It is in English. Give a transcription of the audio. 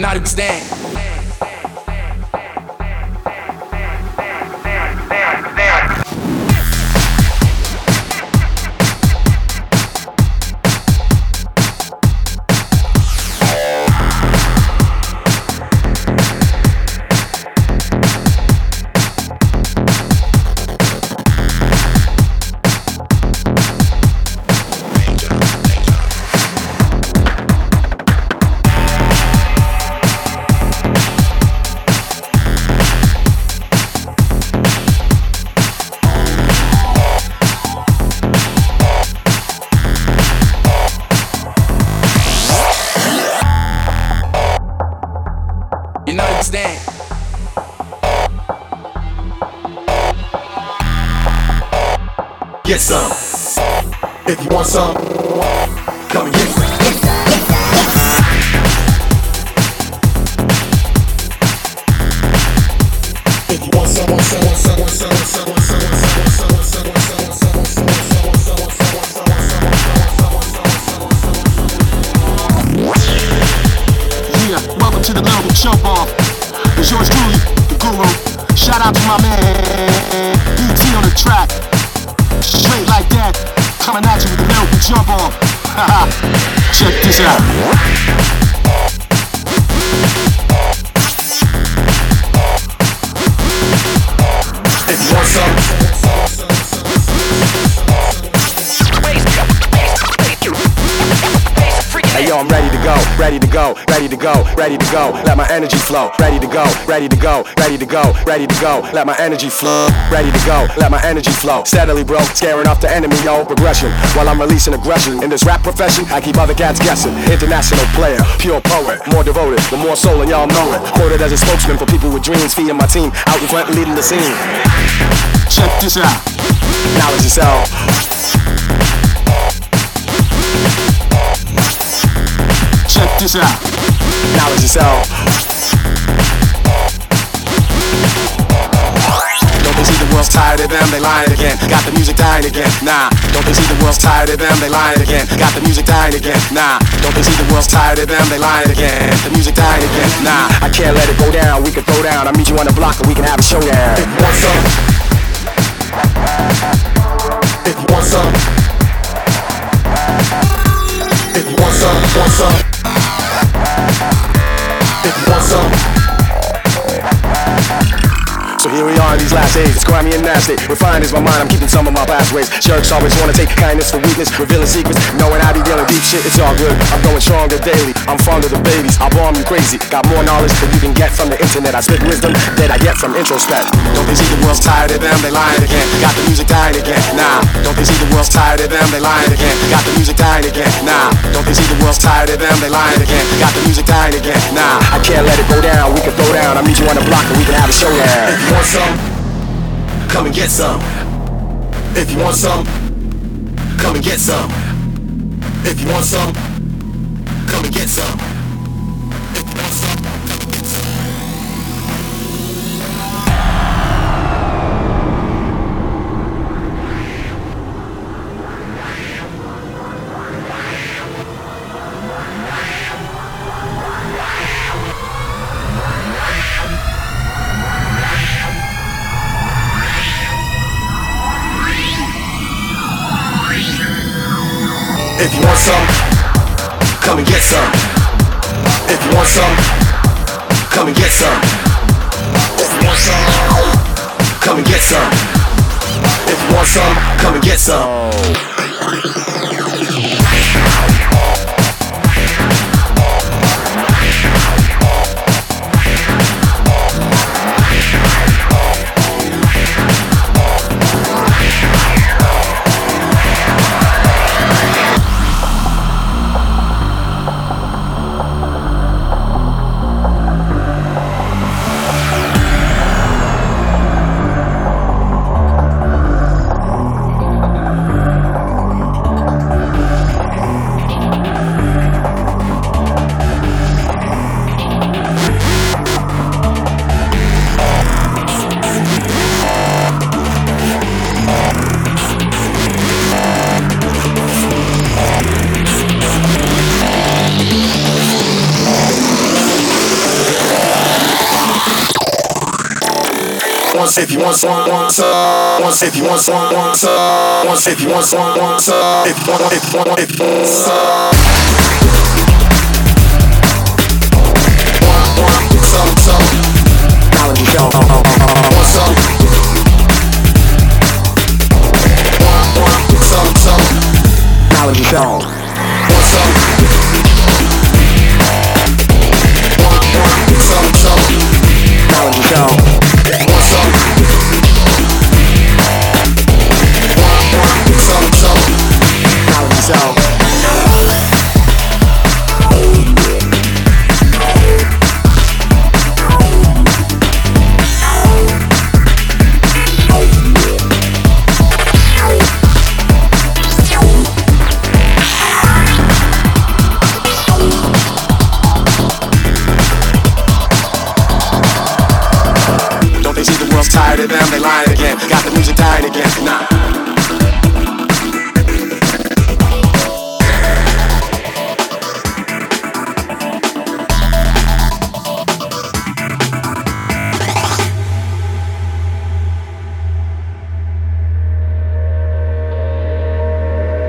not understand. You not understand. Get some. If you want some, come and get some. If you want some, yeah, welcome to the Lyrical Jump Off. It's yours truly, the Guru. Shout out to my man, DT on the track. Straight like that, coming at you with the Lyrical Jump Off. Haha, check this out. if you want some. Hey yo, I'm ready to go, ready to go, ready to go, ready to go. Let my energy flow. Ready to go, ready to go, ready to go, ready to go. Let my energy flow. Ready to go, let my energy flow. Steadily, bro, scaring off the enemy, yo. Progression while I'm releasing aggression. In this rap profession, I keep other cats guessing. International player, pure poet, more devoted, the more soul, and y'all know it. Quoted as a spokesman for people with dreams, feeding my team out in front and leading the scene. Check this out. Knowledge yourself. Check this out. Knowledge yourself. Don't they see the world's tired of them? They lying again. Got the music dying again. Nah. Don't they see the world's tired of them? They lying again. Got the music dying again. Nah. Don't they see the world's tired of them? They lying again. The music dying again. Nah. I can't let it go down. We can throw down. I meet you on the block and we can have a showdown. If you want some. If you want some. If you want some, want some. If you want some. So here we are in these last days, it's grimy and nasty. Refined is my mind, I'm keeping some of my past ways. Jerks always wanna take kindness for weakness, revealing secrets, knowing I be dealing deep shit, it's all good. I'm going stronger daily, I'm fond of the babies, I'll bomb you crazy. Got more knowledge than you can get from the internet. I spit wisdom that I get from introspect. Don't they see the world's tired of them? They lying again. Got the music dying again. Nah. Don't they see the world's tired of them? They lying again. Got the music dying again. Nah. Don't they see the world's tired of them? They lying again. Got the music dying again. Nah. I can't let it go down. We can throw down. I meet you on the block and we can have a showdown. If you want some, come and get some. If you want some, come and get some. If you want some, come and get some. If you want some, come and get some. If you want some, come and get some. If you want some, come and get some. If you want some, come and get some. If you want some, come and get some. once if you want some, once if you want some, once if you want some, once if you want, if you want, if you want some. Some. Knowledge and show. Want some? Some. Knowledge and show. Want some? Some. Knowledge and show. Want some? Some. Knowledge and show. Tired of them, they lying again. Got the music dying again. Nah.